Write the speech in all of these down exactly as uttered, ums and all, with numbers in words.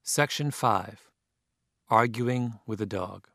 Section five. Arguing with a Dog.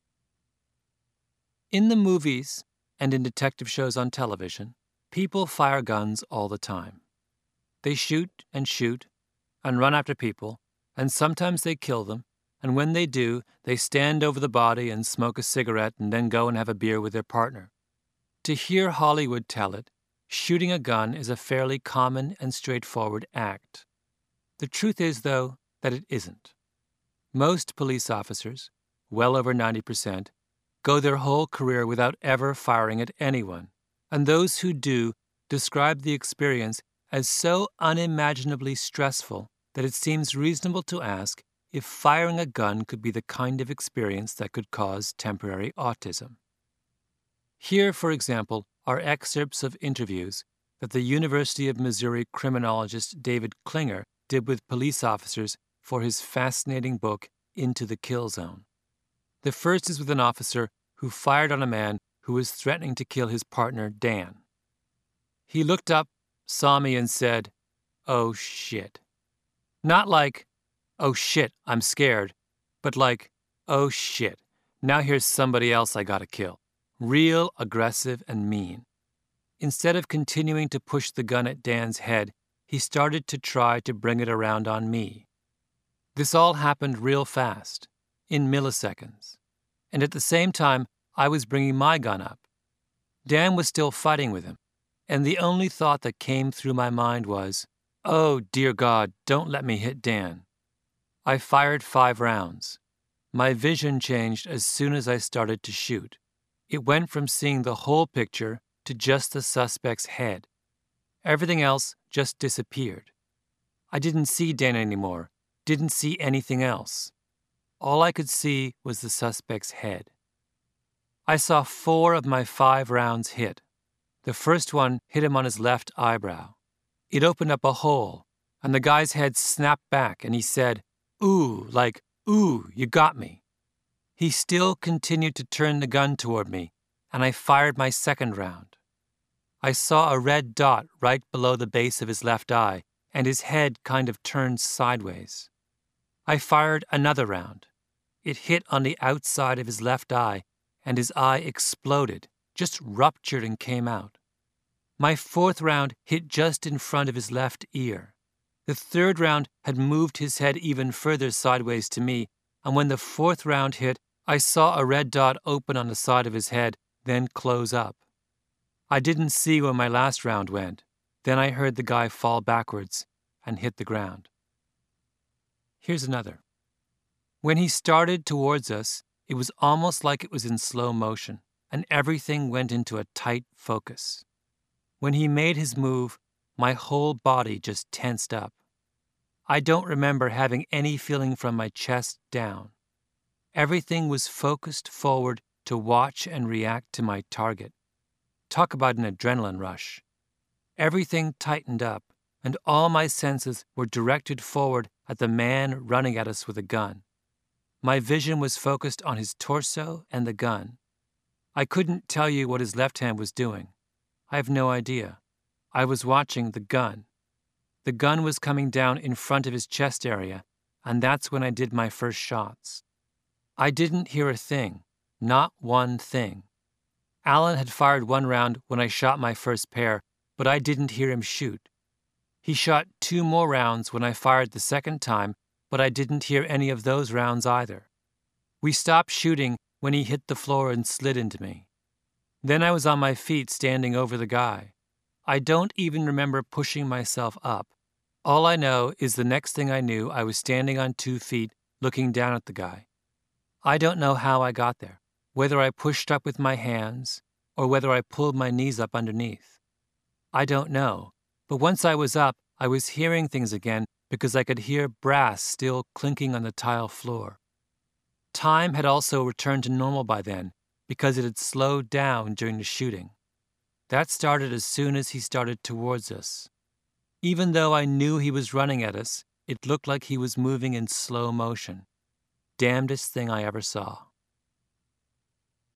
In the movies and in detective shows on television, people fire guns all the time. They shoot and shoot and run after people, and sometimes they kill them, and when they do, they stand over the body and smoke a cigarette and then go and have a beer with their partner. To hear Hollywood tell it, shooting a gun is a fairly common and straightforward act. The truth is, though, that it isn't. Most police officers, well over ninety percent, go their whole career without ever firing at anyone, and those who do describe the experience as so unimaginably stressful that it seems reasonable to ask if firing a gun could be the kind of experience that could cause temporary autism. Here, for example, are excerpts of interviews that the University of Missouri criminologist David Klinger did with police officers for his fascinating book, Into the Kill Zone. The first is with an officer who fired on a man who was threatening to kill his partner, Dan. He looked up, saw me, and said, "Oh, shit." Not like, "Oh, shit, I'm scared," but like, "Oh, shit, now here's somebody else I gotta kill." Real aggressive and mean. Instead of continuing to push the gun at Dan's head, he started to try to bring it around on me. This all happened real fast, in milliseconds. And at the same time, I was bringing my gun up. Dan was still fighting with him, and the only thought that came through my mind was, "Oh, dear God, don't let me hit Dan." I fired five rounds. My vision changed as soon as I started to shoot. It went from seeing the whole picture to just the suspect's head. Everything else just disappeared. I didn't see Dan anymore, didn't see anything else. All I could see was the suspect's head. I saw four of my five rounds hit. The first one hit him on his left eyebrow. It opened up a hole, and the guy's head snapped back, and he said, "Ooh," like, "Ooh, you got me." He still continued to turn the gun toward me, and I fired my second round. I saw a red dot right below the base of his left eye, and his head kind of turned sideways. I fired another round. It hit on the outside of his left eye, and his eye exploded, just ruptured and came out. My fourth round hit just in front of his left ear. The third round had moved his head even further sideways to me, and when the fourth round hit, I saw a red dot open on the side of his head, then close up. I didn't see where my last round went. Then I heard the guy fall backwards and hit the ground. Here's another. When he started towards us, it was almost like it was in slow motion, and everything went into a tight focus. When he made his move, my whole body just tensed up. I don't remember having any feeling from my chest down. Everything was focused forward to watch and react to my target. Talk about an adrenaline rush. Everything tightened up, and all my senses were directed forward at the man running at us with a gun. My vision was focused on his torso and the gun. I couldn't tell you what his left hand was doing. I have no idea. I was watching the gun. The gun was coming down in front of his chest area, and that's when I did my first shots. I didn't hear a thing, not one thing. Alan had fired one round when I shot my first pair, but I didn't hear him shoot. He shot two more rounds when I fired the second time, but I didn't hear any of those rounds either. We stopped shooting when he hit the floor and slid into me. Then I was on my feet standing over the guy. I don't even remember pushing myself up. All I know is the next thing I knew, I was standing on two feet looking down at the guy. I don't know how I got there, whether I pushed up with my hands or whether I pulled my knees up underneath. I don't know, but once I was up, I was hearing things again because I could hear brass still clinking on the tile floor. Time had also returned to normal by then because it had slowed down during the shooting. That started as soon as he started towards us. Even though I knew he was running at us, it looked like he was moving in slow motion. Damnedest thing I ever saw.